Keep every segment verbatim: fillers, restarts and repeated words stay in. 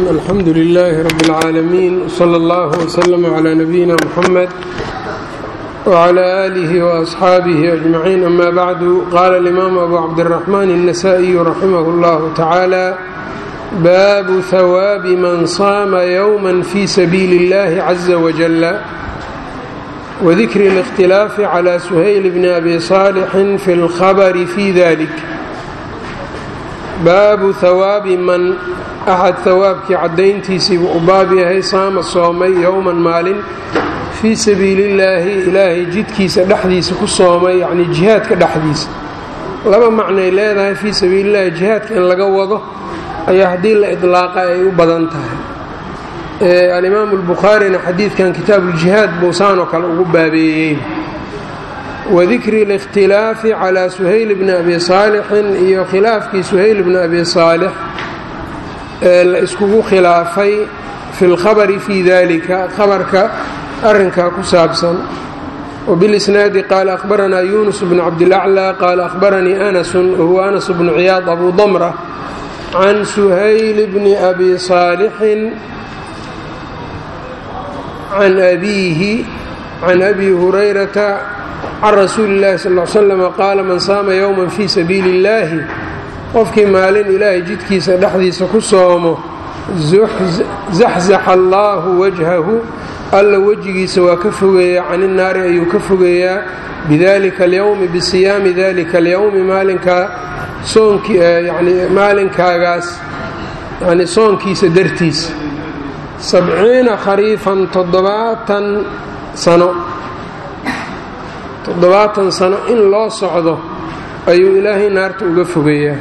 alxamdu lilaahi rabi اlcaalamiin wsala allahu wslama calaa nabiyina muxamed wcala aalihi waasxaabihi ajmaciin ama bacdu qaala alimaamu abu cabdiraxmaan الnasaa-iyu raximah اllahu tacaala baabu hawaabi man saama yowma fi sabiili اllahi caza wajalla wadikri اlاkhtilaafi cala suhayl bni abi saalixin fi اlkhabari fi dalik. baabu hawaabi man axad hawaabkii caddayntiisiibuu u baab yahay saama soomay yowman maalin fii sabiilillaahi ilaahay jidkiisa dhexdiisa ku soomay yacnii jihaadka dhexdiisa. laba macnay leedahay fii sabiilillahi jihaadka in laga wado ayaa haddii la idlaaqa ay u badan tahay. alimaamu albukhaarina xadiidkan kitaabuuljihaad buu saanoo kale ugu baabeeyey. wadikri اlاkhtilaafi calaa suhayl bni abi saalixin iyo khilaafkii suhayl bni abi saalix ee la iskugu khilaafay fi اlkhabari fii dalika khabarka arrinkaa ku saabsan. wbilisnaadi qaala akhbaranaa yunus bnu cabdilaclaa qaala akhbaranii anasun wahuwa anas bnu ciyaad abu damra can suhayl bni abi saalixin can abiihi can abi hurayrata can rasuuli اllahi sal l slm qaala man saama yowman fii sabiili اllaahi qofkii maalin ilaahay jidkiisa dhexdiisa ku soomo zaxzaxa allaahu wajhahu alla wejigiisa waa ka fogeeyaa can innaari ayuu ka fogeeyaa bidalika alyowmi bisiyaami dalika alyowmi maalinkaa soonki yani maalinkaagaas yani soonkiisa dartiisa sabciina khariifan toddobaatan sano toddobaatan sano in loo socdo ayuu ilaahay naarta uga fogeeyaa.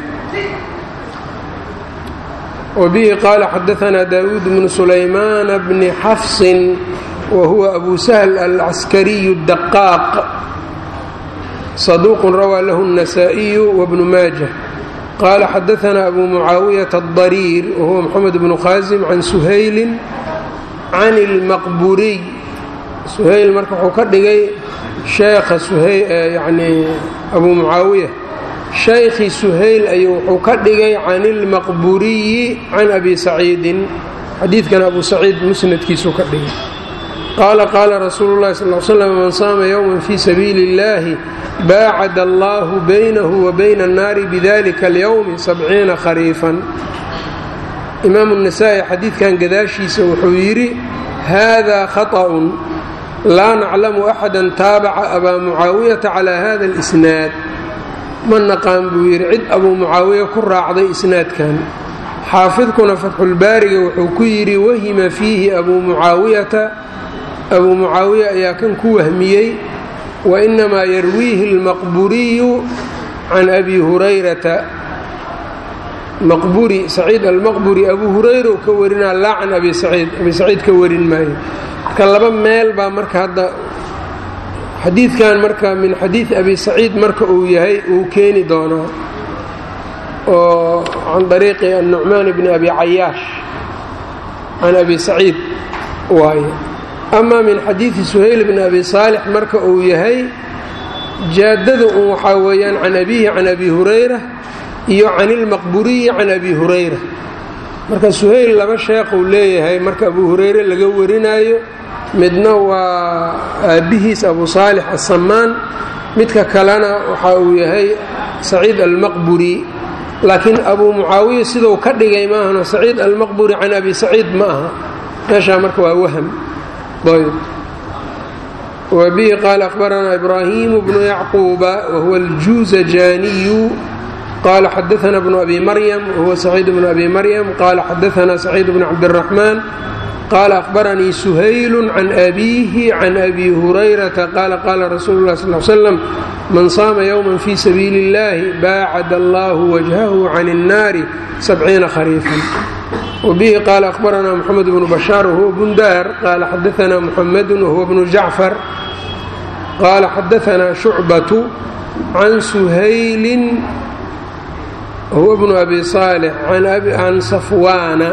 wabihi qaala xadaanaa daawuud bnu sulaymaana bni xafsin wa huwa abu sahl alcaskariyu daqaaq saduuqun rawaa lahu النasaaئiyu wbnu maaja qaala xadaanaa abu mucaawiyata الdariir wahuwa moxamed bnu khaasim can suhaylin can اlmaqburiy. suhayl marka wuxuu ka dhigay sheekha suhayl yacnii abuu mucaawiya shaykhii suhayl ayuu wuxuu ka dhigay can ilmaqburiyi can abi saciidin. xadiidkan abu saciid musnadkiisuu ka dhigay. qaala qaala rasuulu llahi sal l slam man saama yowman fii sabiili اllahi baacada allahu baynahu wa bayna annaari bidalika alyowmi sabciina khariifan. imaamu الnasaa-i xadiidkan gadaashiisa wuxuu yidhi hada khaطأun laa naclamu axada taabaca abaa mucaawiyata calaa hada اlisnaad. ma naqaan buu yidhi cid abuu mucaawiya ku raacday isnaadkan. xaafidkuna fatxulbaariga wuxuu ku yidhi wahima fiihi abuu mucaawiyata abuu mucaawiya ayaa kan ku wahmiyey wainamaa yarwiihi اlmaqburiyu can abi hurayrata. maqburi saciid almaqburi abuu hurayra ka warinaa laa can abi saciid abi saciid ka warin maayo. marka laba meel baa marka hadda xadiidkan marka min xadiid abi saciid marka uu yahay uu keeni doonaa oo can dariiqi annucmaan bni abi cayaash can abi saciid waaye. amaa min xadiidi suhayl bni abi saalix marka uu yahay jaadada un waxaa weeyaan can abiihi can abi hurayra iyo can ilmaqburiyi can abi hurayra. marka suhayl laba sheekh uu leeyahay marka abu hurayre laga warinaayo, midna waa aabbihiis abu saalix asamaan, midka kalena waxa uu yahay saciid almaqburi. laakiin abuu mucaawiya siduu ka dhigay maahano saciid almaqburi can abi saciid ma aha. meeshaa marka waa waham. ayb wabihi qaala akhbaranaa ibraahimu bnu yacquuba wahuwa aljuuzajaaniyu qaala xadaanaa bnu abi maryam wahuwa saciid bnu abi maryam qaala xadaanaa saciid bnu cabdiraxmaan qaala akhbaranii suhaylu can abiihi can abi hurayrata qaala qaala rasuulu lah sal l slam man saama yowman fii sabiili اllahi baacada allahu wajhahu can الnaari sabciina khariifan. wabihi qaala akhbaranaa moxamed bnu bashaar wahuwa bundaar qaala xadaanaa muxamedu wahuwa bnu jacfar qaala xadaanaa shucbatu can suhaylin wahuwa bnu abi saalix can safwaana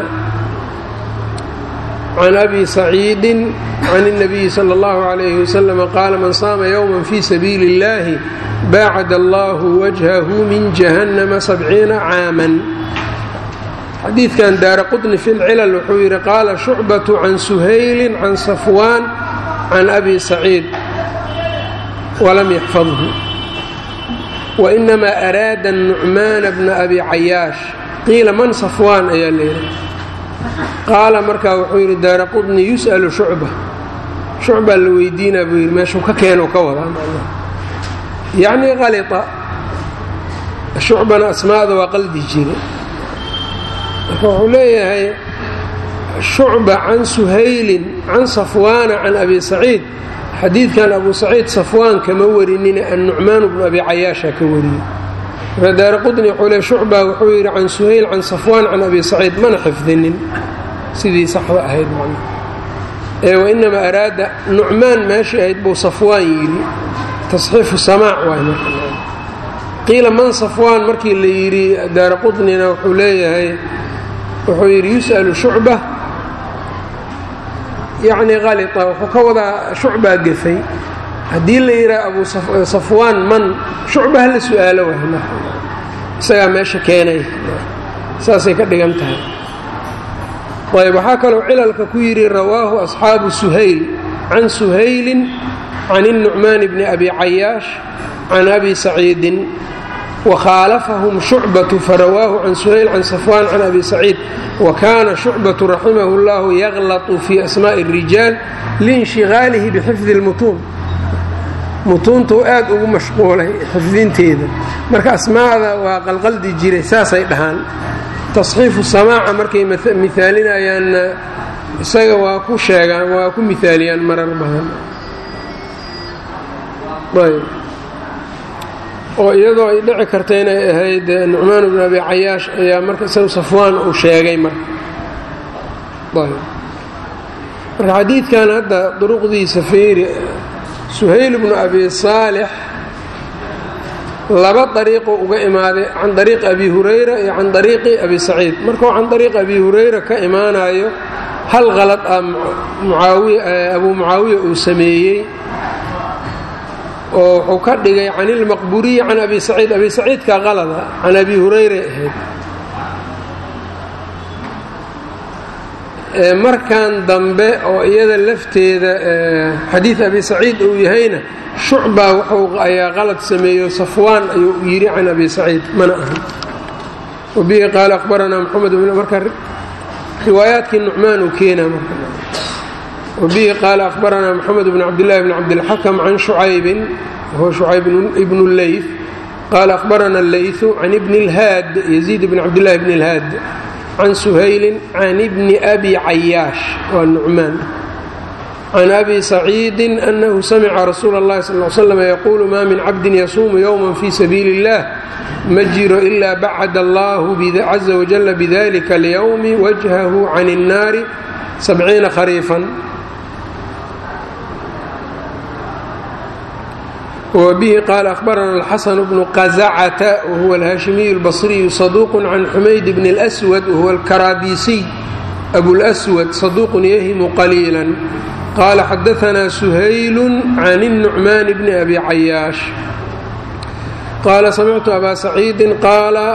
can abi saciidin can الnabiyi salى اllahu عalayhi waslm qaala man saama yowman fii sabiili اllahi baacada allahu wajhahu min jahannama sabciina caaman. xadiidkan daaraqutni fi lcilal wuxuu yidhi qaala shucbatu can suhaylin can safwaan can abi saciid walam yaxfadhu wainamaa araada nucmaana bna abi cayaash qiila man safwaan ayaa layidhi qaala markaa wuxuu yidhi daaraqutni yus'alu shucba shucbaa la weydiinaa buu yidhi meeshuu ka keenoo ka wadaa yacnii qalita shucbana asmaada waa qaldi jire marka wuxuu leeyahay shucba can suhaylin can safwaana can abi saciid xadiidkan abu saciid safwaan kama warinina annucmaan bnu abi cayaasha ka wariyey marka daaraqutni wuxuu leey shucba wuxuu yidhi can suhayl can safwaan can abi saciid mana xifdinin sidii saxda ahayd macna ee wainamaa araada nucmaan meeshii ahayd buu safwaan yidhi tasxiifu samaac waay marka qiila man safwaan markii la yidhi daaraqutnina wuxuu leeyahay wuxuu yidhi yus'alu shucba yacnii qalita wuxuu ka wadaa shucbaa gefay haddii la yidhaha abu safwaan man shucba hala su'aalo waay marka isagaa meesha keenay saasay ka dhigan tahay ayb waxaa kaloo cilalka ku yidhi rawaahu asxaabu suhayl can suhaylin can الnucmaan bni abi cayaash can abi saciidin wakhaalafahum shucbatu farawaahu can suhayl can safwaan can abi saciid wakana shucbatu raximah اllahu yaglatu fii asmaaءi الrijaal liinshigaalihi bixifdi اlmutuun mutuuntuu aad ugu mashquulay xifdinteeda marka asmaada waa qalqaldi jiray saasay dhahaan tasxiifu samaaca markay mihaalinayaanna isaga waa ku sheegaan waa ku mihaaliyaan marar badan ayb oo iyadoo ay dhici karta inay ahayd nucmaan bnu abi cayaash ayaa marka isagu safwaan uu sheegay marka ayb marka xadiidkan hadda duruqdiisa fiiri suhayl bnu abi saalix laba dariiquu uga imaaday can dariiqi abi hurayra iyo can dariiqi abi saciid markuu can dariiqi abi hurayra ka imaanayo hal qalad ah mucaawiya abuu mucaawiya uu sameeyey oo wuxuu ka dhigay can ilmaqburiyi can abi saciid abi saciidkaa qalada can abi hurayra ahayd markan dambe oo iyada lafteeda xadiid abi saciid uu yahayna shucba wuxuu ayaa qalad sameeyo safwaan ayuu yidhi can abi saciid mana ahan wabihi qaala akhbaranaa moxamed bn marka riwaayaadkii nucmaan uu keenaa marka wabihi qaala akhbaranaa moxamed bn cabdillahi bn cabdilxakam can shucaybin wahuwa shucayb ibnu leyth qaala akhbarana leythu can ibni اlhaad yaziid bn cabdillahi bn اlhaad can suhaylin can ibni abi cayaash waa nucmaan can abi saciidin annahu samica rasuula اllahi sal l slam yaquulu maa min cabdin yasuumu yowma fii sabiili اllah ma jiro ilaa bacada allahu caza wajalla bidalika alyowmi wajhahu can الnaari sabciina khariifan wbihi qaala akhbarana alxasan bnu qazacata wahuwa alhaashimiyu اlbasriyu saduuqu can xumayd bn اlأswad wahuwa alkaraabisiy abulأswad saduuqun yahimu qaliila qaala xadaanaa suhaylu can الnucmaan bni abi cayaash qaala samictu abaa saciidin qaala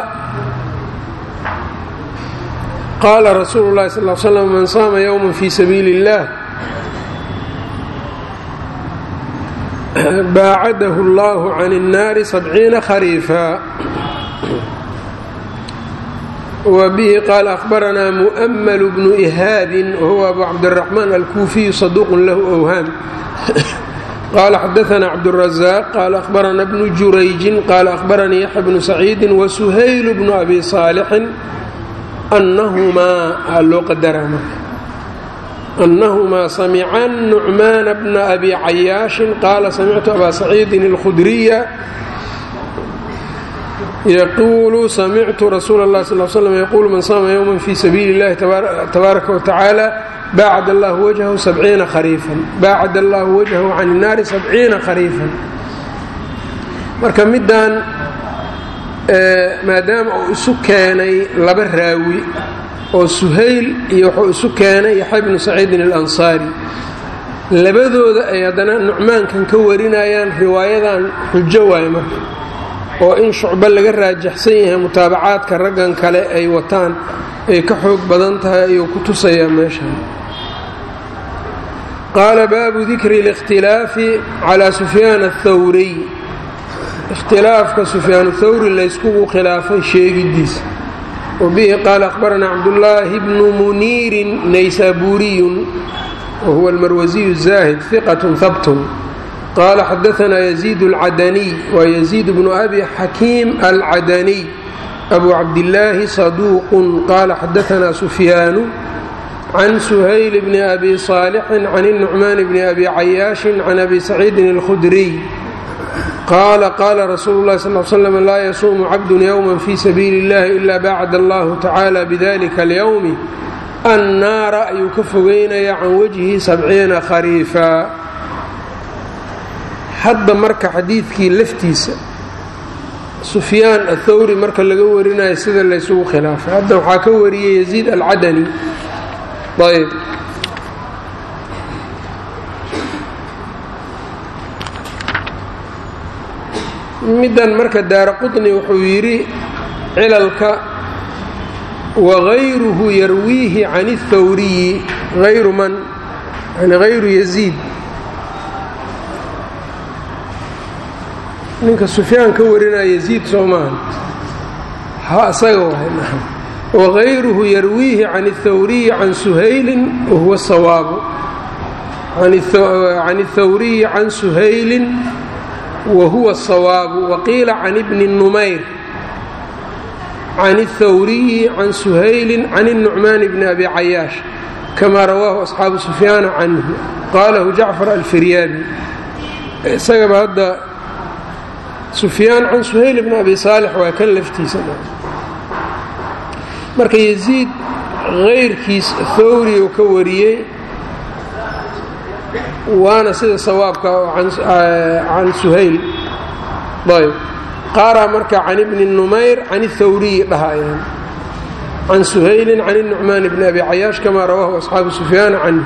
qaala rasuulu اlahi sal l slam man saama yowma fii sabiili اllah baacadahu اllahu can الnaari sabciina khariifa wbihi qaala akhbaranaa mu'ml bnu ihaabin wahuwa abu cabdiraxmaan alkuufiyu saduuqun lahu awhaam qaala xadaanaa cabdالrazaaq qaala akhbarana bnu jurayjin qaala akhbaranii yaxya bnu saciidi wasuhayl bnu abi saalixin annahumaa loo qadaraa أنهma samca النucmaan bna abi cayaaشhi qaala samictu abaa saciidin الkhudriya yquulu samictu rasuula الlahi sal slam yquulu man saama yowma fii sabiili اllahi tabaaraka watacaala baacad allahu wajhahu sabciina khariifan baacad allahu wajhahu can الnaari sabciina khariifan marka midaan maadaama uu isu keenay laba raawi oo suhayl iyo wuxuu isu keenay yaxya bnu saciidin alansaari labadooda ay haddana nucmaankan ka warinayaan riwaayadan xujo waaye marka oo in shucbo laga raajaxsan yahay mutaabacaadka raggan kale ay wataan ay ka xoog badan tahay ayuu ku tusayaa meeshan. qaala baabu dikri اlاkhtilaafi calaa sufyaan aلthawriy, ikhtilaafka sufyaan thawri layskugu khilaafay sheegidiisa. wabihi qaala akhbaranaa cabdullaahi bnu muniirin naysaabuuriyun wahuwa almarwasiyu الzaahid hiqat habtun qaala xadaanaa yaziid اlcadaniy waa yaziid bnu abi xakiim alcadaniy abu cabdillaahi saduuqun qaala xadaanaa sufyaanu can suhayl bni abi saalixin can الnucmaan bni abi cayaashin can abi saciidin اlkhudriy qaala qaala rasuulu llahi sal l slam laa yasuumu cabdun yowma fii sabiili اllahi ila bacda allahu tacaala bidalika alyowmi annaara ayuu ka fogeynayaa can wajhi sabciina khariifa. hadda marka xadiidkii laftiisa sufyaan athawri marka laga warinayo sida laysugu khilaafay, hadda waxaa ka wariyey yaziid alcadani. ayb middan marka daara qutni wuxuu yidhi cilalka wagayruhu yarwiihi can اthawriyi ayru man yani hayru yaziid, ninka sufyaan ka warinaya yaziid soo maaha ha isaga wahay wagayruhu yarwiihi can اthawriyi can suhaylin wahuwa sawaabu can اthawriyi can suhaylin wahuwa الصawaabu waqiila can ibni numayr can الthawriyi can suhayli can الnucmaan bni abi cayaash kamaa rawaahu asxaabu sufyaana canhu qaalahu jacfar alfiryaabi. isagaba hadda sufyaan can suhayl bni abi saalix waa kan laftiisa. marka yaziid hayrkiis thawri uu ka wariyey waana sida sawaabka can suhayl. ayb qaaraa marka can ibni numayr can اthawriyi dhahayaan can suhaylin can الnucmaan bni abi cayaash kamaa rawaahu asxaabu sufyaan canhu.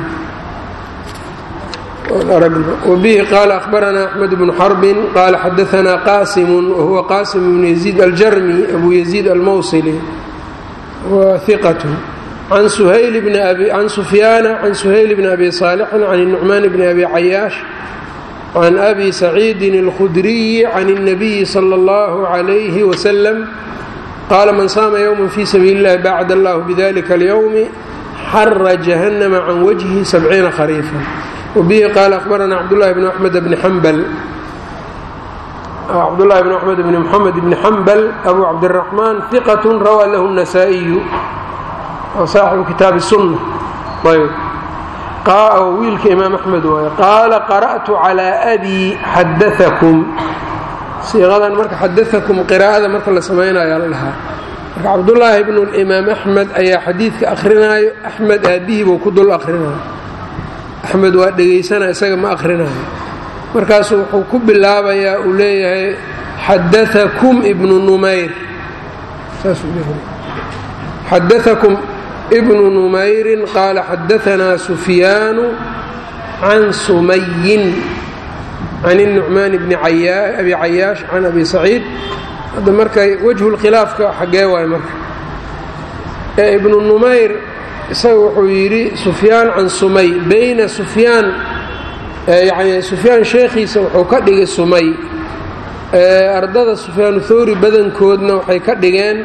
wabihi qaala akhbaranaa axmed bnu xarbin qaala xadaanaa qaasimu wahuwa qaasim bnu yaziid aljarmi abu yaziid almawsili wa hiqatu can sufyaana can suhayl bni abi saalixin can الnucmaan bni abi cayaash can abi saciidin اlkhudriyi can الnabiyi salى اllahu عalayhi wasalam qaala man saama yowma fii sabiili اllahi bacd allahu bidalika اlyowmi xara jahannama can wajhi sabciina khariifa. wabihi qaala akhbaranaa cabdullahi bn axmed bni xambal cabdullahi bn axmed bni moxamed bni xambal abu cabdiraxmaan hiqat rawaa lahu الnasaa-iyu saaxibu kitaabi sunna. ayb wiilka imaam axmed waaye qaala qara'tu calaa abi xadaakum, siiqadan marka xadaakum qiraa'ada marka la samaynayaa la dhahaa. marka cabdullaahi bnu imaam axmed ayaa xadiidka akrinaayo, axmed aabihii buu ku dul akrinaayo, axmed waa dhegaysana isaga ma akrinaayo. markaasuu wuxuu ku bilaabayaa uu leeyahay xadaakum ibnu numayr, saasuu leeyahay xadaakum ibnu numayrin qaala xadaanaa sufyaanu can sumayin can الnucmaan bni abi cayaash can abi saciid. hadda markay wajhu lkhilaafka xaggee waay marka ee ibnu numayr isaga wuxuu yidhi sufyaan can sumay bayna sufyaan yani sufyaan sheekhiisa wuxuu ka dhigay sumay, ardada sufyaanu thawri badankoodna waxay ka dhigeen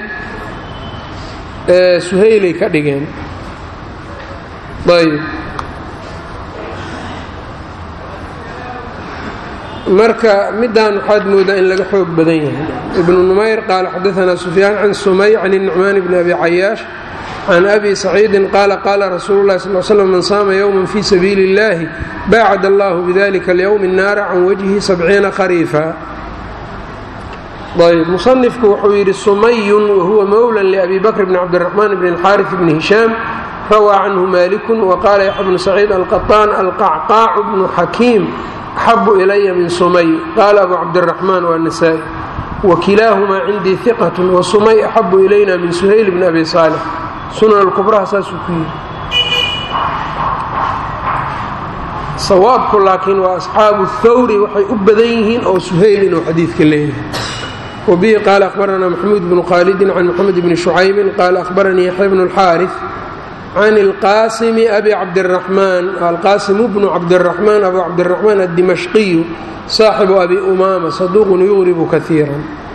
suhaylay ka dhigeen. ayb marka midaan waxaad moodaa in laga xoog badan yahay. ibnu numayr qaala xadaanaa sufyaan can sumay can الnucmaan bni abi cayaash can abi saciidin qaala qaala rasuulu lahi sal slam man saama yowma fii sabiili اllahi bacd allahu bidalika alyowmi الnaara can wajhi sabciina khariifa. ayb musanifku wuxuu yidhi sumayun wahuwa mowla liabi bakr bni cabdiraxmaan bni اlxaariث bni hishaam rawaa canhu malikun waqaala yaxya bnu saciid alqaطaan alqacqaacu bnu xakiim axabu ilaya min sumay qaala abu cabdiraxmaan waanasaa'i wakilaahumaa cindii hiqat wasumay axabu ilayna min suhayl bni abi saalix. sunan alkubraha saasuu ku yidhi. sawaabku laakiin waa asxaabu thawri waxay u badan yihiin oo suhayl inuu xadiidka leeyahay. وبه قال أخبرنا محمود بن خالد عن محمد بن شعيب قال أخبرني يحيى بن الحارث عن القاسم أبي عبد الرحمن القاسم بن عبد الرحمن أبو عبد الرحمن الدمشقي صاحب أبي أمامة صدوق يغرب كثيرا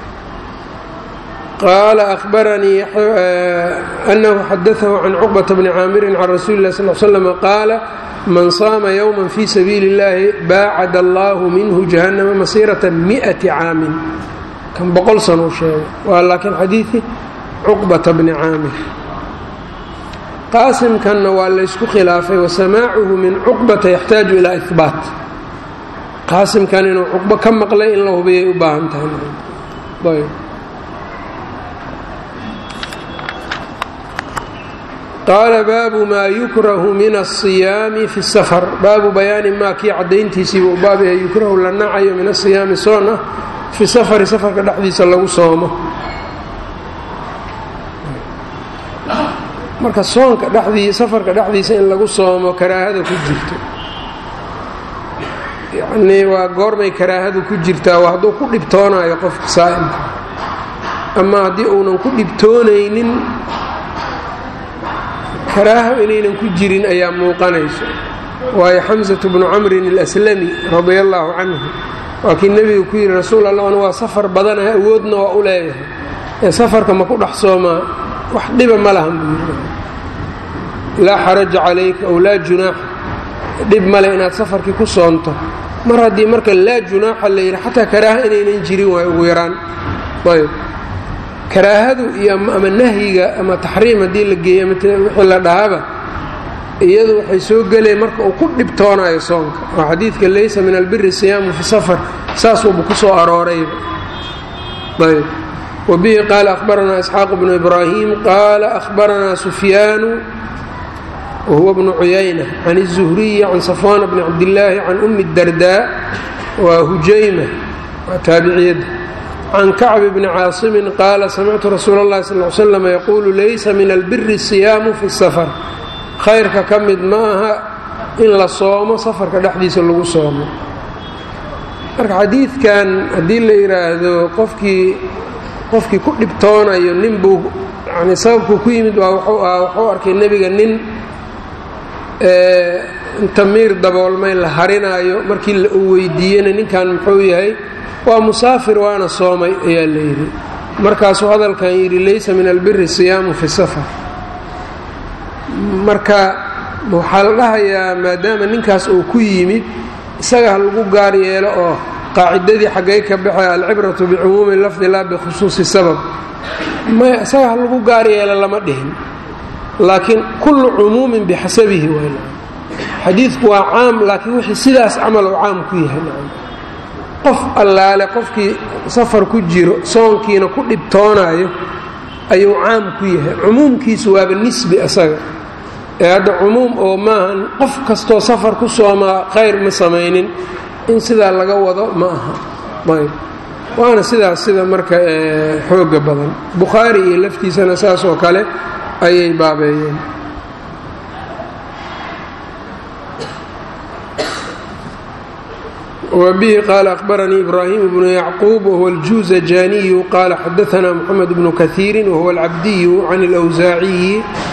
قال أخبرني أنه حدثه عن عقبة بن عامر عن رسول الله صلى الله عليه وسلم قال من صام يوما في سبيل الله باعد الله منه جهنم مسيرة مئة عام كان بقول سنة شيء ولكن حديثي عقبة بن عامر qaasim kanna waa laysku khilaafay wasamaacuhu min cuqbata yaxtaaju ilaa ihbaat qaasimkan inuu cuqbo ka maqlay in la hubiyay u baahan tahay qaala baabu maa yukrahu min asiyaami fi safar baabu bayaani maa kii caddayntiisiiba u baab yahay yukrahu la nacayo min asiyaami soon ah fi safari safarka dhexdiisa lagu soomo marka soonka dhexdii safarka dhexdiisa in lagu soomo karaahada ku jirto yacnii waa goormay karaahadu ku jirtaa waa hadduu ku dhibtoonaayo qofka saa'imka ama haddii uunan ku dhibtoonaynin karaaho inaynan ku jirin ayaa muuqanayso waayo xamsatu bnu camrin alaslami radia allaahu canhu waa kii nebiga ku yidhi rasuul allahna waa safar badanah awoodna waa u leeyahay ee safarka ma ku dhex soomaa wax dhiba ma lahan buu yidhi laa xaraja calayka ow laa junaaxa dhib male inaad safarkii ku soonto mar haddii marka laa junaaxa la yidhi xataa karaaha inaynan jirin waayo ugu yaraan ayb karaahadu iyo ama nahyiga ama taxriim haddii la geeyo ama wixii la dhahaba iyadu waxay soo geleen marka uu ku dhibtoonayo soonka oo xadiidka laysa min albiri siyaamu fi safar saasuuba ku soo aroorayba ayb وبه قال أخبرنا إسحاق بن إبراهيم قال أخبرنا سفيان وهو بن عيينة عن الزهري عن صفوان بن عبد الله عن أم الدرداء وهجيمة وتابعية عن كعب بن عاصم قال سمعت رسول الله صلى الله عليه وسلم يقول ليس من البر الصيام في السفر خيرك كمد maaha in la soomo safarka dhexdiisa lagu soomo marka xadiidkan haddii la yidhaahdo qofkii qofkii ku dhibtoonayo nin buu yani sababkuu ku yimid waa wuxuu ah wuxuu arkay nebiga nin inta miir daboolmay la harinaayo markii la uu weydiiyena ninkan muxuu yahay waa musaafir waana soomay ayaa la yidhi markaasuu hadalkan yidhi laysa min albiri siyaamu fi safar marka waxaa la dhahayaa maadaama ninkaas uu ku yimid isaga ha lagu gaar yeelo oo qaacidadii xaggay ka baxay alcibratu bicumuumi lafdi laa bikhusuusi sabab maya isaga ha lagu gaar yeelo lama dhihin laakiin kullu cumuumin bixasabihi waay xadiidku waa caam laakiin wixii sidaas camal oo caam ku yahay qof allaale qofkii safar ku jiro soonkiina ku dhibtoonaayo ayuu caam ku yahay cumuumkiisu waaba nisbi isaga ee hadda cumuum oo maahan qof kastoo safar ku soomaa khayr ma samaynin in sidaa laga wado ma aha ayb waana sidaas sida marka xooga badan bukhaari iyo laftiisana saas oo kale ayay baabeeyeen وبه قال أخبرني إبراهيم بن يعقوب وهو الجوزجاني قال حدثنا محمد بن كثير وهو العبدي عن الأوزاعي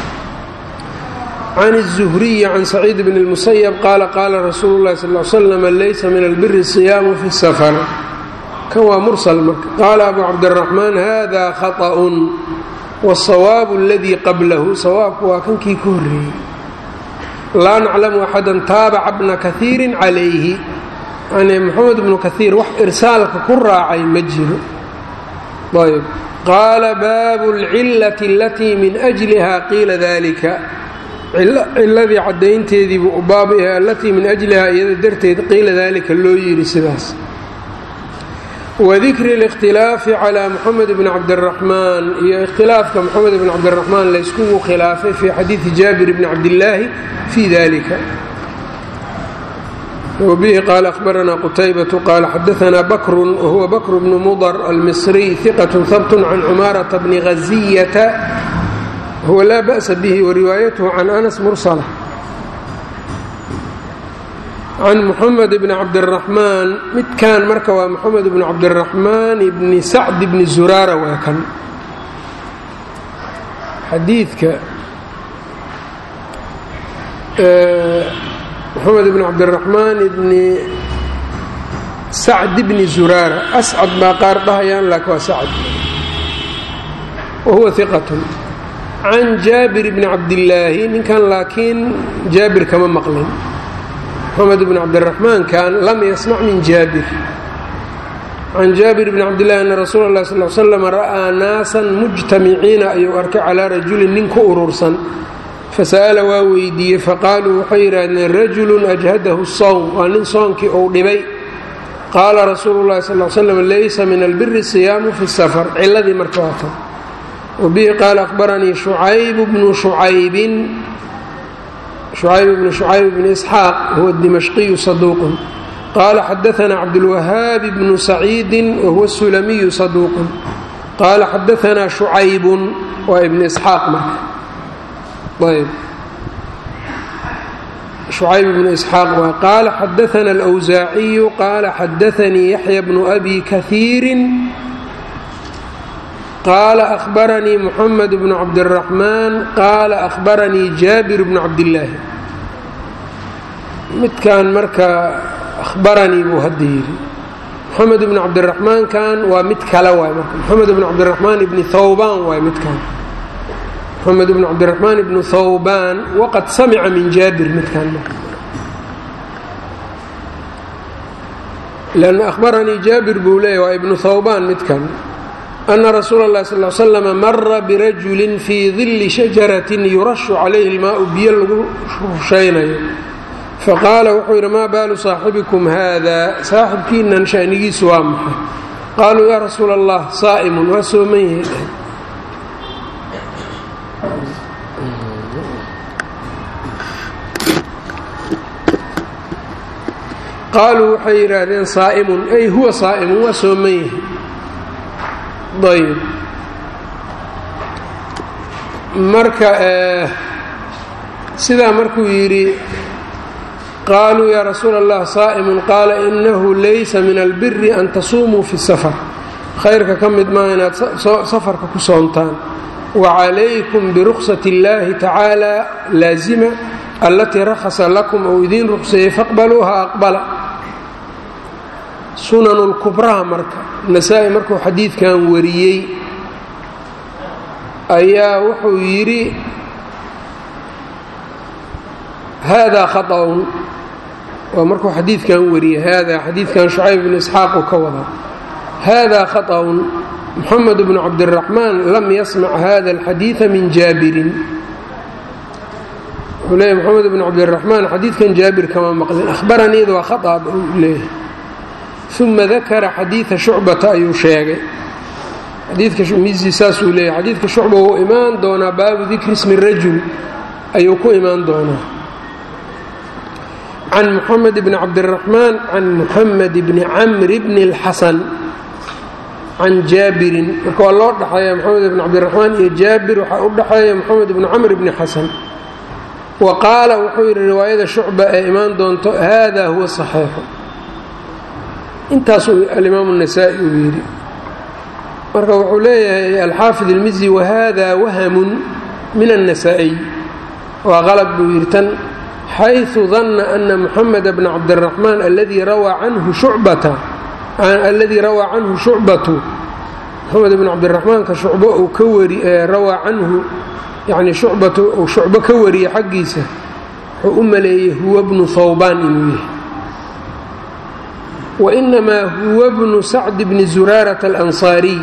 عن الزهري عن سعيد بن المسيب قال قال رسول الله صلى الله عليه وسلم ليس من البر الصيام في السفر كوا مرسل مكة قال أبو عبد الرحمن هذا خطأ والصواب الذي قبله صواب وكنكي كوري لا نعلم أحدا تابع ابن كثير عليه يعني محمد بن كثير وح إرسالك كراعي مجر طيب قال باب العلة التي من أجلها قيل ذلك ciladii cadaynteedii buu ubaabiha alatii min ajlihaa iyada darteed qiila dalika loo yidhi sidaas wadikri اlاkhtilaafi calى moxamed bn cabdالraxmaan iyo ikhtilaafka moxamed bn cabdالraxmaan layskugu khilaafay fii xadiidi jaabir bni cabdillaahi fii dalika wbihi qaala akhbaranaa qutaybatu qaala xadaanaa bakru wahuwa bakru bnu mudr almisriy hiqat habt can cumaarata bni haziyata هو لا بأس به ورواayته عن أنس مرسلة can moxamed bni cabdiraxmaan midkan marka waa moxamed bni cabdiraxmaan bni sacd bni zuraara waa kan xadiidka moxamed bni cabdiraxmaan bni sacd bni zuraara ascad baa qaar dhahayaan laakin waa sacd wahuwa hiqatun can jaabir bni cabdillaahi ninkan laakiin jaabir kama maqlin moxamed bni cabdiraxmaan kan lam yasmac min jaabir can jaabir bni cabdillahi ana rasuula اllahi sal l slam ra'aa naasan mujtamiciina ayuu arkay calaa rajulin nin ku urursan fasa'ala waa weydiiyey faqaaluu waxay yidhaahdeen rajulun ajhadahu sawm waa nin soonkii uu dhibay qaala rasuulu llahi sal l slam laysa min albiri siyaamu fi safar ciladii marka waata wabihi qaala akhbaranii shucayb bnu shucaybin shucayb bnu shucayb bni isxaaq huwa dimashqiyu saduuqun qaala xadaanaa cabdulwahaabi bnu saciidin wahuwa sulamiyu saduuqun qaala xadaanaa shucaybun waa ibni isxaaq marka ayb shucayb bnu isxaaq waa qaala xadaanaa alwsaaciyu qaala xadaanii yaxya bnu abi kahiirin qaala ahbaranii moxamed bnu cabdiraxmaan qaala ahbaranii jaabir bnu cabdillaahi midkan marka ahbaranii buu hadda yidhi moxamed bnu cabdiraxmaan kan waa mid kale waay marka moxamed bnu cabdiraxmaan ibni thawbaan waay midkan moxamed bnu cabdiraxmaan ibnu thawbaan waqad samica min jaabir midkan marka lanna ahbaranii jaabir buu leeyahy waa ibnu thawbaan midkan ana rasuula اllahi sal l slama mara birajulin fii dilli shajaratin yurashu calayhi ilmaau biyo lagu rushaynayo faqaala wuxuu yidhi maa baalu saaxibikum haada saaxibkiinan shanigiisu waa maxay qaaluu yaa rasuula allah saa'imun waa sooman yahay qaaluu waxay yidhaahdeen saa'imun ay huwa saa'imun waa sooman yahay ayb marka sidaa markuu yidhi qaaluu yaa rasuula allah saa'imun qaala inahu laysa min albiri an tasuumuu fi safar khayrka ka mid maa inaad safarka ku soontaan wacalaykum biruksati اllahi tacaala laazima allatii rakhasa lakum ou idiin ruqseeyey faqbaluuha aqbala sunanu lkubraha marka nasaa-i markuu xadiidkan wariyey ayaa wuxuu yidhi haadaa khaطأun waa markuu xadiidkan wariyey haadaa xadiidkan shucayb bnu isxaaq uu ka wadaa haadaa khaطأun moxamed bnu cabdiraxmaan lam yasmac hada alxadiida min jaabirin wuxuu leeyahy moxamed bnu cabdiraxmaan xadiidkan jaabir kama maqlin ahbaraniida waa khaطأ buu leeyahay uma dakara xadiida shucbata ayuu sheegay xadiidka mizi saasuu leeyahy xadiidka shucba wuu imaan doonaa baabu dikri ismi rajul ayuu ku imaan doonaa can moxamed bni cabdiraxmaan can moxamed bni camri bni اlxasan can jaabirin marka waa loo dhaxeeya moxamed bni cabdiraxmaan iyo jaabir waxaa u dhaxeeya moxamed bni camr bni xasan wa qaala wuxuu yidhi riwaayada shucba ee imaan doonto hada huwa صaxiixu intaasuu alimaamu النasaaئي uu yidhi marka wuxuu leeyahay alxaafid اlmizi wahada wahamun min النasaaئي waa qalad buu yidhi tan xayثu danna ana moxamed bna cabdالraxmaan aladii rawaa canhu shucbata aladii rawaa canhu shucbatu moxamed bn cabdiraxmaanka shucbo uu ka wari rawaa canhu yani shucbatu uu shucbo ka wariyey xaggiisa wuxuu u maleeyey huwa bnu thawbaan inuu yahay wainamaa huwa bnu sacd bni zuraarata alansaariy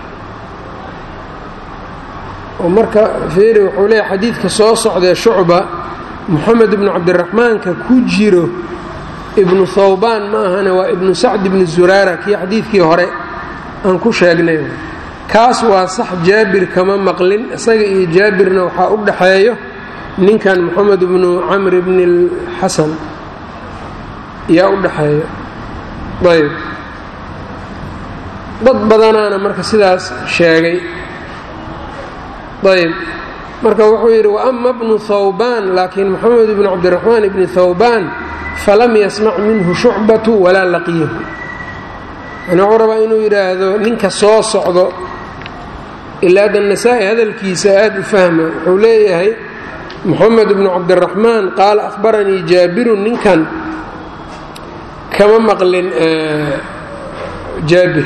oo marka feeri wuxuu leeyahy xadiidka soo socdee shucba moxamed ibnu cabdiraxmaanka ku jiro ibnu thawbaan ma ahane waa ibnu sacd ibni zuraara kii xadiidkii hore aan ku sheegnay kaas waa sax jaabir kama maqlin isaga iyo jaabirna waxaa u dhaxeeyo ninkan moxamed ibnu camr bni اlxasan yaa u dhaxeeyo ayb dad badanaana marka sidaas sheegay ayb marka wuxuu yidhi waama bnu thawbaan laakiin moxamed ibnu cabdiraxmaan ibni thawbaan falam yasmac minhu shucbatu walaa laqiyahu yani wuxuu rabaa inuu yidhaahdo ninka soo socdo ilaa hadda nasaa-i hadalkiisa aada u fahma wuxuu leeyahay moxamed bnu cabdiraxmaan qaala ahbaranii jaabirun ninkan kama maqlin jaabir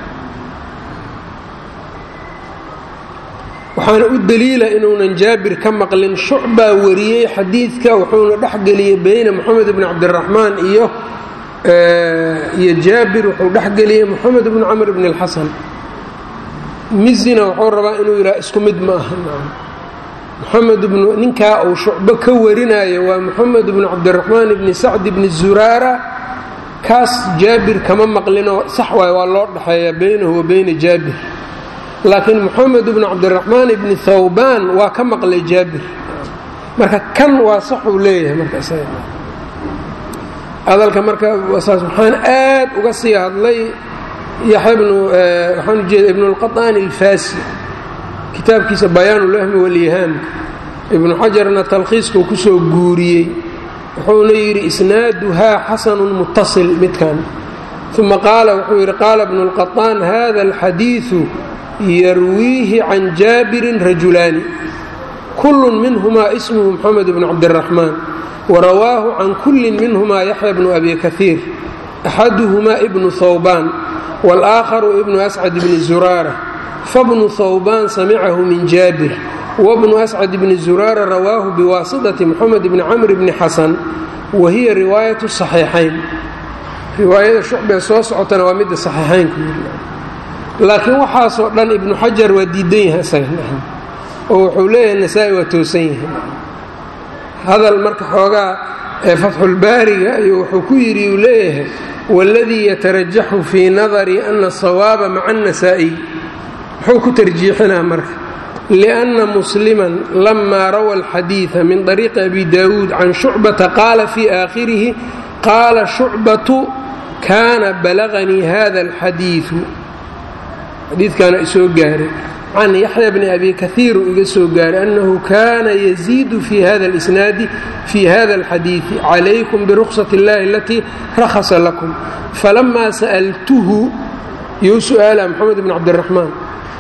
waxaana u daliila inuunan jaabir ka maqlin shucbaa wariyey xadiidka wuxuuna dhexgeliyey beyna moxamed bni cabdiraxmaan iyo iyo jaabir wuxuu dhexgeliyey moxamed bnu camr bni اlxasan mizina wuxuu rabaa inuu yidhaha isku mid ma aha moxamed bnu ninkaa uu shucbo ka warinayo waa moxamed bnu cabdiraxmaan bni sacd bni zuraara kaas jaabir kama maqlinoo sax waayo waa loo dhexeeyaa beynahu wa beyna jaabir laakiin moxamed bnu cabdiraxmaan ibni thawbaan waa ka maqlay jaabir marka kan waa sax uu leeyahay markahadalka marka saas waxaan aad uga sii hadlay yaxya bnu waxaan ujeeda ibnulqaطaani alfaasi kitaabkiisa bayaanulahmi walyihaamka ibnu xajarna talkhiiskuu kusoo guuriyey wuxuuna yidhi isnaaduhaa xasanun mutasil midkan uma qaala wuxuu yidhi qaala bnu lqaطaan hada alxadiiثu yarwiihi can jaabirin rajulaani kullun minhumaa ismuhu moxamed bnu cabdiraxmaan warawaahu can kullin minhumaa yaxya bnu abi kahiir axaduhumaa ibnu thawbaan wاlآakharu ibnu ascad bni zuraara fabnu thawbaan samicahu min jaabir wabnu ascad bni zuraara rawaahu biwaasitati moxamed bni camr bni xasan wa hiya riwaayatu صaxiixayn riwaayada shucbee soo socotana waa midda saxiixaynku laakiin waxaasoo dhan ibnu xajar waa diidan yahay isaga oo wuxuu leeyahay nasaa-i waa toosan yahay hadal marka xoogaa ee fatxulbaariga ayuu wuxuu ku yidhi uu leeyahay waladii yatarajaxu fii nadari ana asawaaba maca annasaa'iy muxuu ku tarjiixinaa marka lianna musliman lamaa rawa alxadiida min طariiqi abi daawuud can shucbata qaala fii aakhirihi qaala shucbatu kaana balaganii hada alxadiidu xadiidkaana isoo gaaray can yaxya bni abi kahiir uu iga soo gaaray annahu kaana yaziidu fii hada اlisnaadi fii hada اlxadiidi calaykum biruksat اllahi alatii rakhasa lakum falamaa sa'altuhu you su-aala moxamed bn cabdiraxmaan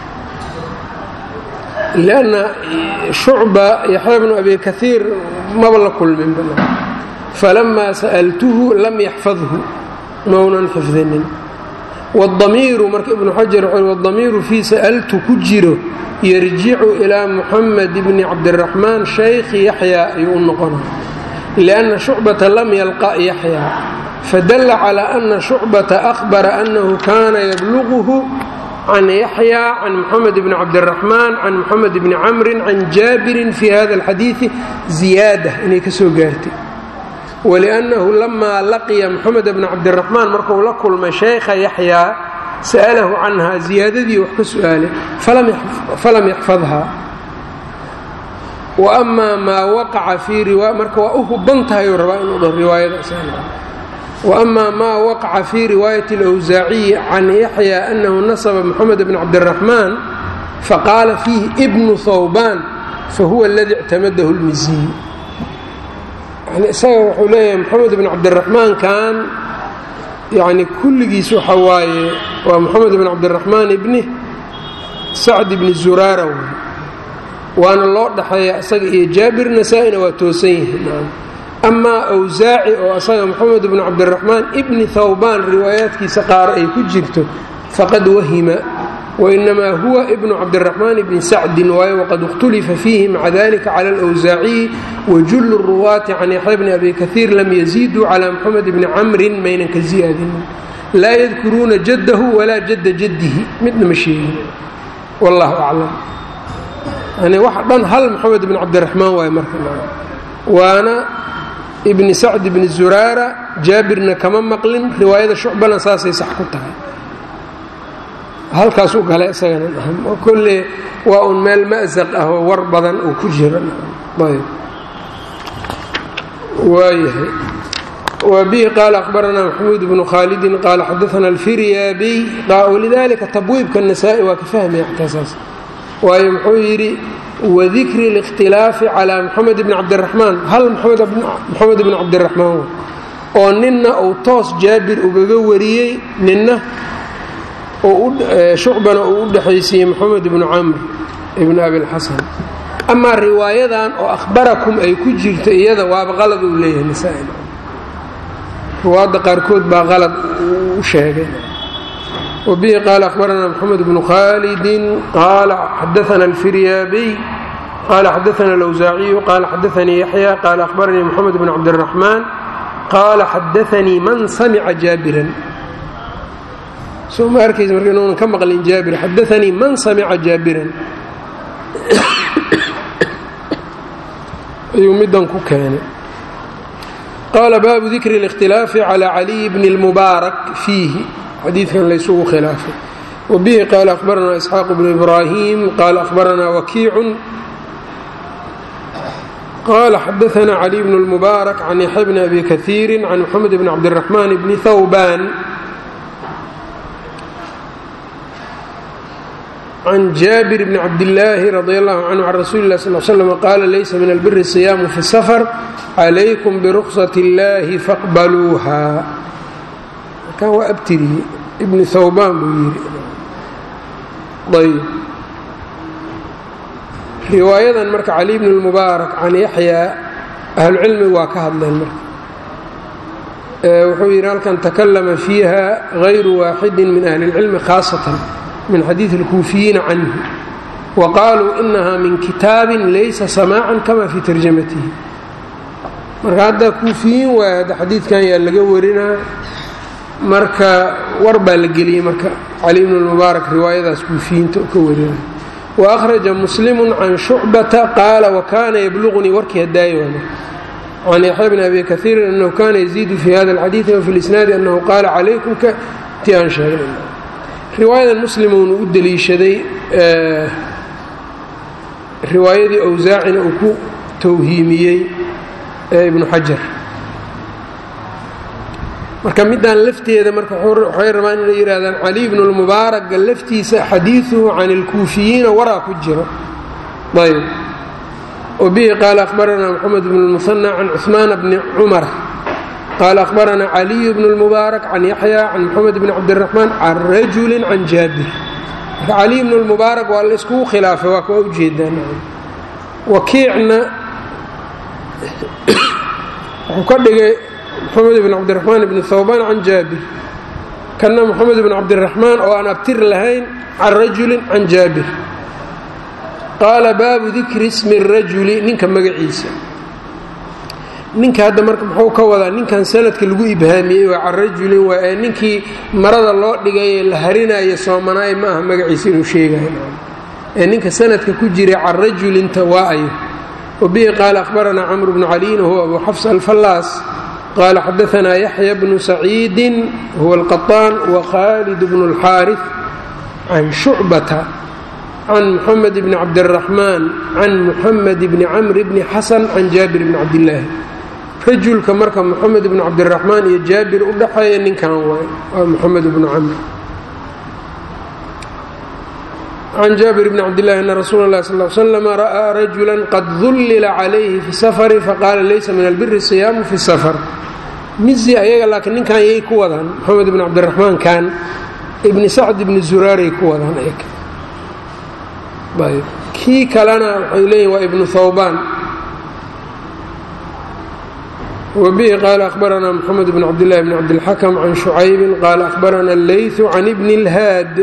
lianna shucba yaxya bnu abi kahiir maba la kulmin falamaa sa'altuhu lam yaxfadhu maunan xifdinin wاdamiiru marka ibnu xajar wuxuu wاdamiiru fii sa'altu ku jiro yarjicu ilaa muxamed bni cabdiraxmaan shaykhi yaxyaa ayuu u noqonaya lianna shucbata lam yalqa yaxyaa fadalla calaa ana shucbata ahbara annahu kaana yabluguhu can yaxyaa can muxamed bni cabdiraxmaan can muxamed bni camrin can jaabirin fii hada alxadiidi ziyaada inay ka soo gaartay wliannahu lamaa laqiya moxamed bna cabdiraxmaan markuu la kulmay shaykha yaxyaa sa'alahu canhaa ziyaadadii wax ka su-aalay falam yaxfadhaa wa amaa maa waqaca fii riwa marka waa u huban tahayuu rabaa inuu dhaho riwaayada wa amaa maa waqaca fii riwaayati اlawsaaciyi can yaxyaa annahu nasaba moxamed bna cabdiraxmaan faqaala fiihi ibnu thawbaan fahuwa aladii ictamadahu اlmisiy isaga wuxuu leeyahay moxamed bn cabdiraxmaan kan yani kulligiis waxa waaye waa moxamed bn cabdiraxmaan ibni sacd ibni zuraara wey waana loo dhaxeeya isaga iyo jaabir nasaa-ina waa toosan yahay amaa awsaaci oo isaga moxamed bn cabdiraxmaan ibni thawbaan riwaayaadkiisa qaar ay ku jirto faqad wahima wainamaa huwa ibnu cabdiraxmaan bni sacdin waayo waqad اkhtulifa fiihi maca dalika cala alawsaaciyi wajullu ruwaati can yaxya bni abi kahiir lam yaziiduu calaa moxamed bni camrin maynan ka ziyaadinin laa yadkuruuna jaddahu walaa jadda jaddihi midna ma sheegin wallahu aclam yani wax dhan hal moxamed bni cabdiraxmaan waayo marka waana ibni sacd bni zuraara jaabirna kama maqlin riwaayada shucbana saasay sax ku tahay halkaas u gala isagana kolle waa un meel ma'saq ah oo war badan uu ku jira ayb waayahay wa bihi qaala akhbaranaa maxamuud bnu khaalidin qaala xadaana alfiryaabiy walidalika tabwiibka nasaa-i waa ka fahmaya xataa saas waayo muxuu yidhi wadikri اlاkhtilaafi calaa moxamed bni cabdiraxmaan hal moxamed bni cabdiraxmaan oo ninna uu toos jaabir ugaga wariyey ninna shucbana uu u dhexaysiiyey moxamed ibnu camr ibnu abilxasan. amaa riwaayadan oo akhbarakum ay ku jirto iyada waaba qalad uu leeyahay nasaa-i, ruwaadda qaarkood baa qalad u sheegay. wabihi qaala akhbaranaa moxamed bnu khaalidin qaala xadaana alfiryaabiy qaala xadaana alawsaaciyu qaala xadaanii yaxya qaala akhbaranii moxamed bn cabdiraxmaan qaala xadaanii man samica jaabiran. soo ma arkaysa marka inuunan ka maqlin jaabir, xadaanii man samica jaabiran ayuu middan ku keenay. qaala baabu dikri اlاkhtilaafi calى caliy bni اlmubaarak fiihi, xadiidkan laysugu khilaafay. wabihi qaala akhbaranaa isxaaq bnu ibraahim qaala akhbaranaa wakiicun qaala xadaanaa caliy bnu اlmubaarak can yaxya bni abi kaiiri can moxamed bni cabdiraxmaan bni hawbaan can jaabir bni cabdillaahi radi allahu canhu can rasuuli lah sal slm qaala laysa min albiri siyaamu fi safar calaykum biruksat اllahi faqbaluuha. kan waa abtiriye ibni hawbaan buu yidhi. ayb riwaayadan marka cali bni اlmubaarak can yaxyaa ahlucilmigu waa ka hadleen marka wuxuu yidhi halkan takalama fiiha gayru waaxidi min ahli اlcilmi khaasatan min xadiiثi اlkuufiyiina canhu waqaaluu inaha min kitaabin laysa samaacan kama fii tarjamatihi. marka hadda kuufiyiin waay hadda xadiidkan yaa laga warinaa, marka war baa la geliyey marka cali bn اlmubaarak riwaayadaas kuufiyiinta ka warina. waأkhraja muslimu can shucbata qaala wakana yabluغnii warkii hadaayo can yaxya bni abi kaiirin anahu kana yaziidu fi hada اlxadiiثi wafi اlisnaadi anahu qaala calaykum ka ti aan sheegay. riwaayadan muslim uuna u deliishaday riwaayadii awsaacina uu ku tawhiimiyey ibnu xajar. marka midaan lafteeda marka waxay rabaan inay yidhahdaan cali bnu lmubaaraka laftiisa xadiiثuhu can اlkuufiyiina waraa ku jiro. ayb wabihi qaala akhbaranaa moxamed bnu اlmusanى can cuثmaan bni cumar qaala akhbaranaa caliy bnu اlmubaarak can yaxya can moxamed bni cabdiraxmaan can rajuli can jaabir. marka caliy bnu lmubaarak waa la iskugu khilaafay, waa kuwa ujeedaan. wakiicna wuxuu ka dhigay moxamed bn cabdiraxmaan bni hawbaan can jaabir, kana moxamed bn cabdiraxmaan oo aan abtir lahayn can rajulin can jaabir. qaala baabu dikri ismi rajuli, ninka magaciisa. ninka hadda marka muxuu ka wadaa? ninkan sanadka lagu ibhaamiyey waa can rajulin waa ee ninkii marada loo dhigay la harinaya soomanaay ma aha magaciisa inuu sheegayo, ee ninka sanadka ku jiray can rajulinta waa ayo. wabihi qaala akhbaranaa camr bnu caliyin huwa abu xafs alfallaas qaala xadaanaa yaxya bnu saciidin huwa alqaطaan wakhaalid bnu اlxaariث can shucbata can moxamed bni cabdiraxmaan can moxamed bni camr bni xasan can jaabir bni cabdillaahi. rajulka marka moxamed bnu cabdiraxmaan iyo jaabir u dhaxeeya ninkan waay waa moxamed bnu camr. can jaabir bni cabdillahi ana rasuula اllahi sal l slm ra'aa rajula qad dullila calayhi fi safari faqaala laysa min albiri siyaamu fi safar. mizi ayaga laakiin ninkan yay ku wadaan moxamed bni cabdiraxmaan kan ibni sacd ibni zuraaray ku wadaan ayaga. ayb kii kalena waxay leeyihin waa ibnu hawbaan. wabihi qaala akhbaranaa moxamed bn cabdillahi bni cabdilxakam can shucaybin qaala akhbarana allayثu can ibni اlhaad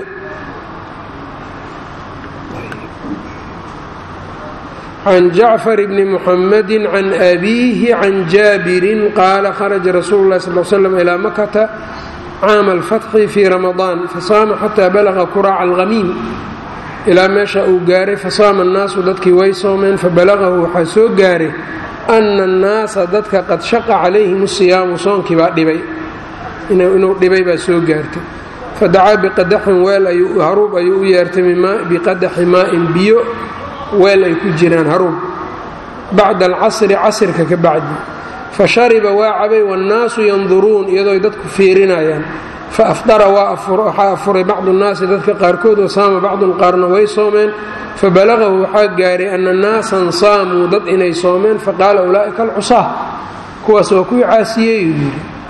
can jacfar bni muxamadi can abiihi can jaabirin qaala kharaja rasuulu اlahi sal l slam ilaa makata caama alfatxi fii ramadaan fasaama xataa balaqa kuraaca alhamiim, ilaa meesha uu gaaray fasaama annaasu dadkii way soomeen fabalaqahu waxaa soo gaaray ana annaasa dadka qad shaqa calayhim siyaamu soonkii baa dhibay inuu dhibay baa soo gaartay. fadacaa biqadaxin weel ayuu haruub ayuu u yeertay biqadaxi maa'in biyo weel ay ku jiraan haruub bacda alcasri casrka ka bacdi. fashariba waa cabay waannaasu yanduruun iyadooy dadku fiirinayaan. faafdara waxaa afuray bacdu nnaasi dadka qaarkood wasaama bacdun qaarna way soomeen. fabalaqahu waxaa gaaray ana naasan saamuu dad inay soomeen faqaala ulaa'ika alcusaa kuwaas waa kuwii caasiyey uu yidhi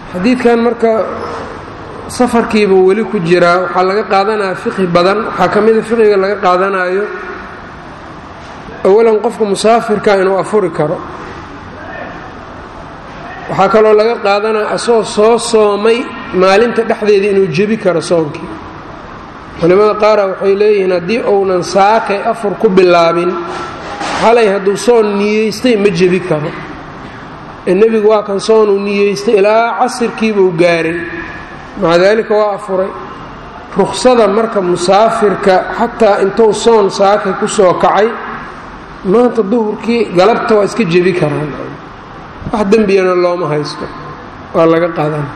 xadiidkan marka safarkiiba weli ku jiraa waxaa laga qaadanaya fiqhi badan. waxaa ka mida fiqhiga laga qaadanayo awalan qofka musaafirka inuu afuri karo. waxaa kaloo laga qaadanaya asagoo soo soomay maalinta dhexdeeda inuu jebi karo soonkii. culimada qaara waxay leeyihiin haddii uunan saakay afur ku bilaabin xalay hadduu soon niyeystay ma jebi karo. ee nebigu waa kan soon uu niyeystay ilaa casirkiibuu gaaray, maca daalika waa afuray. ruksada marka musaafirka xataa intuu soon saakay ku soo kacay maanta duhurkii galabta waa iska jebi karaan, wax dembiyana looma haysto, waa laga qaadana.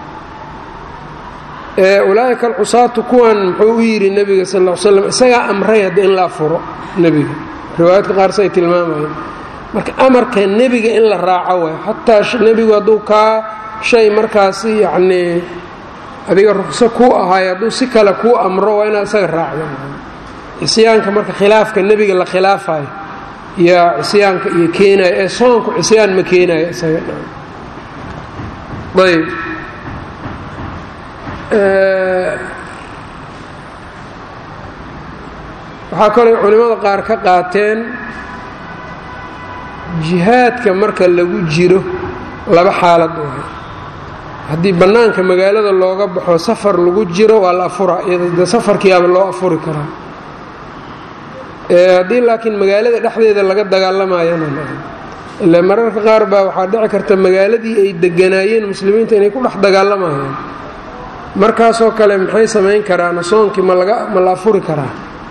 ulaa'ika alcusaatu kuwan muxuu u yidhi nebiga sal ll ly slam isagaa amray hadda in la afuro nebiga. riwaayaadka qaarse ay tilmaamayeen marka amarka nebiga in la raaco waay. xataa nebigu hadduu kaa shay markaasi yacnii adiga rukso kuu ahaay hadduu si kale kuu amro waa inaad isaga raacdo. cisyaanka marka khilaafka nebiga la khilaafayo iyo cisyaanka iyo keenayo ee soonku cisyaan ma keenayo isaga. ayb waxaa kaloo culimmada qaar ka qaateen jihaadka marka lagu jiro laba xaalad waay. haddii bannaanka magaalada looga baxo safar lagu jiro waa la afuraa, iyada safarkiiaba loo afuri karaa. haddii laakiin magaalada dhexdeeda laga dagaalamayana ila mararka qaar baa waxaa dhici karta magaaladii ay deganaayeen muslimiinta inay ku dhex dagaalamayaan. markaasoo kale maxay samayn karaan? soonkii ma la afuri karaa?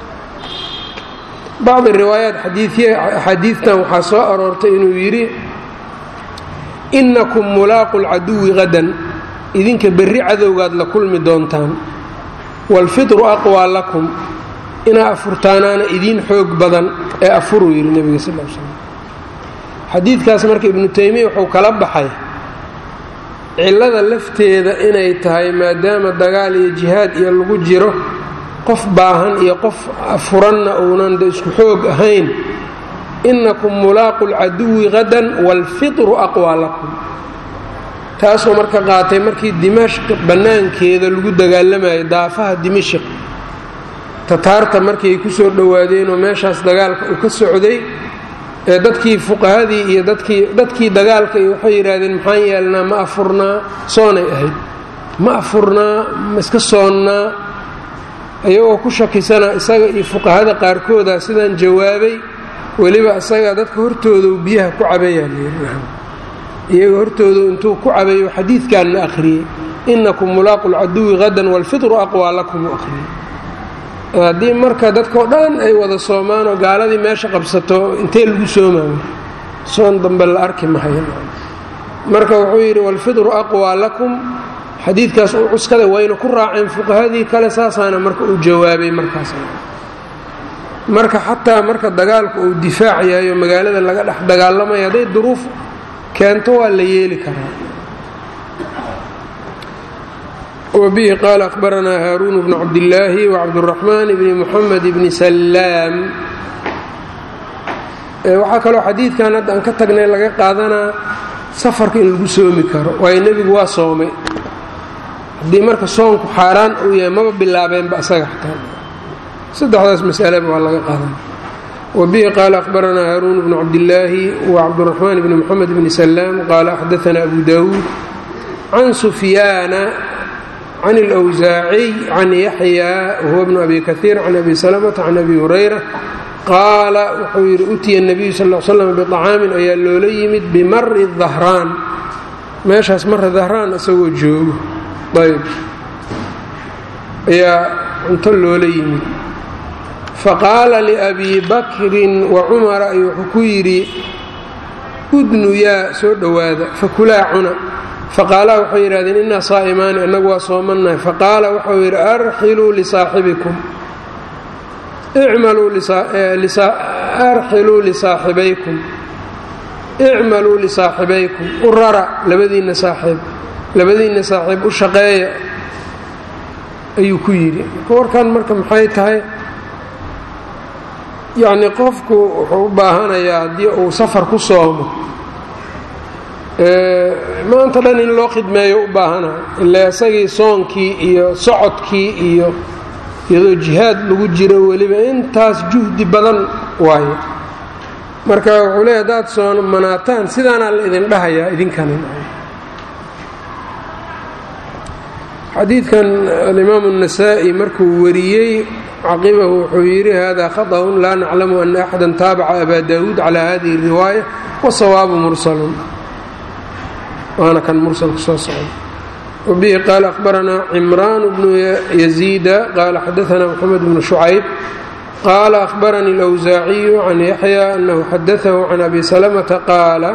bacdi riwaayaat axaadiidtan waxaa soo aroortay inuu yidhi innakum mulaaqu lcaduwi qadan, idinka berri cadowgaad la kulmi doontaan. waalfitru aqwaa lakum, inaa afurtaanaana idiin xoog badan ee afuruu yidhi nebiga sal l slam. xadiidkaas marka ibnu taymiya wuxuu kala baxay cillada lafteeda inay tahay maadaama dagaal iyo jihaad iyo lagu jiro qof baahan iyo qof furanna uunan da isku xoog ahayn. innakum mulaaqu lcaduwi qadan waalfitru aqwaa lakum. taasoo marka qaatay markii dimashq bannaankeeda lagu dagaalamayay daafaha dimashq tataarta markii ay ku soo dhowaadeenoo meeshaas dagaalka uu ka socday ee dadkii fuqahadii iyo dadkii dadkii dagaalka iyo waxay yidhaahdeen maxaan yeelnaa ma afurnaa? soonay ahayd, ma afurnaa ma iska soonnaa? ayagoo ku shakisana isaga iyo fuqahada qaarkooda sidaan jawaabay. weliba isaga dadka hortooda uu biyaha ku cabayaa iyaga hortooda intuu ku cabayo xadiidkanna akhriyey innakum mulaaqu lcaduwi qadan waalfitru aqwaa lakum u akhriyey. haddii marka dadkao dhan ay wada soomaan oo gaaladii meesha qabsato intee lagu soomaayo? soon dambe la arki mahayo. marka wuxuu yidhi waalfitru aqwaa lakum, xadiidkaas u cuskada wayna ku raaceen fuqahadii kale, saasaana marka uu jawaabay. markaas marka xataa marka dagaalku uu difaac yahayo magaalada laga dhex dagaalamayo hadday duruuf keento waa la yeeli karaa. وبه قال أخبرنا هاrون بن عبدالله وعبدالرحمن بن محمد بن سلام. waxaa kaloo xadiidkan hadda aan ka tagnay laga qaadanaa safarka in lagu soomi karo, waayo nebigu waa soomay. haddii marka soonku xaaraan uu yahay maba bilaabeenba isaga xataa. saddexdaas masaleba waa laga qaadana. وبه قال أخبرنا هاrون بن عبدالله وعبدالرحمن بن محمد بن سلام قال أحدثنا أبو داود عن سفيان عن الأوزاعي عن يحيى وهو ابن أبي كثير عن أبي سلمة عن أبي هريرة قال wuxuu yidhi utiya النبي صلى اه عليه وسلم بطcaamin ayaa loola yimid bimari الظahraan, meeshaas mara dahraan isagoo joogo ayb ayaa cunto loola yimid. faqaala لأbi bakri وacumara ay wuxuu ku yidhi udnu yaa soo dhowaada fakulaa cuna. faqaalaa waxay yidhahdeen innaa saa'imaani annagu waa soomannahay. faqaala wuxuu yidhi arxiluu lisaaxibikum arxiluu lisaaxibaykum icmaluu lisaaxibaykum u rara labadiinna saaxiib labadiinna saaxiib u shaqeeya ayuu ku yidhi. warkan marka maxay tahay? yacnii qofku wuxuu u baahanayaa haddii uu safar ku soomo maanta dhan in loo khidmeeyo u baahanaha ilaa isagii soonkii iyo socodkii iyo iyadoo jihaad lagu jiro weliba intaas juhdi badan waayo marka wuxuu leeya haddaad soo manaataan sidaanaa la idin dhahayaa idinkana xadiidkan alimaamu النasaaئي markuu wariyey caqibahu wuxuu yidhi hada khaطأ laa naclamu ana axada taabaca aba dawuud calى hadihi الriwaayة wasawaabu mursalun waana kan mursalku soo socda wabihi qaala akhbaranaa cimraan bnu yaziida qaala xadaanaa moxamed bnu shucayb qaala akhbaranii اlأwsaaciyu can yaxya anahu xadaثahu can abi salamata qaala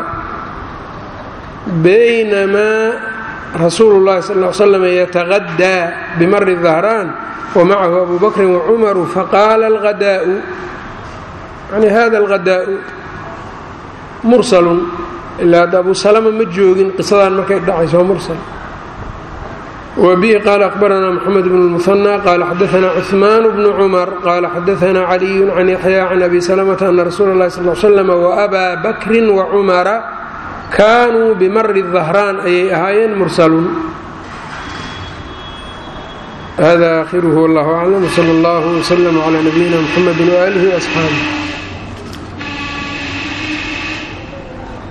baynamaa rasuulu اllahi sal ly slam yatagadaa bimari dahraan wamacahu abu bakrin wacumaru faqaala alghadaau yani hada alghadaau mursalun ilaa hadda abu salama ma joogin qisadan markay dhacayso waa mursal wabihi qaala akhbaranaa moxamed bnu lmuhanى qaala xadaanaa cuثmaan bnu cumar qaala xadaanaa caliyu can yaxya can abi salamata ana rasuula اllahi sal l slam waabaa bakrin wacumara kaanuu bimari dahraan ayay ahaayeen mursalun hada aakhiruhu wallahu aclam wsala allahu wslama calaa nabiyina mxamedi waaalihi waasxaabih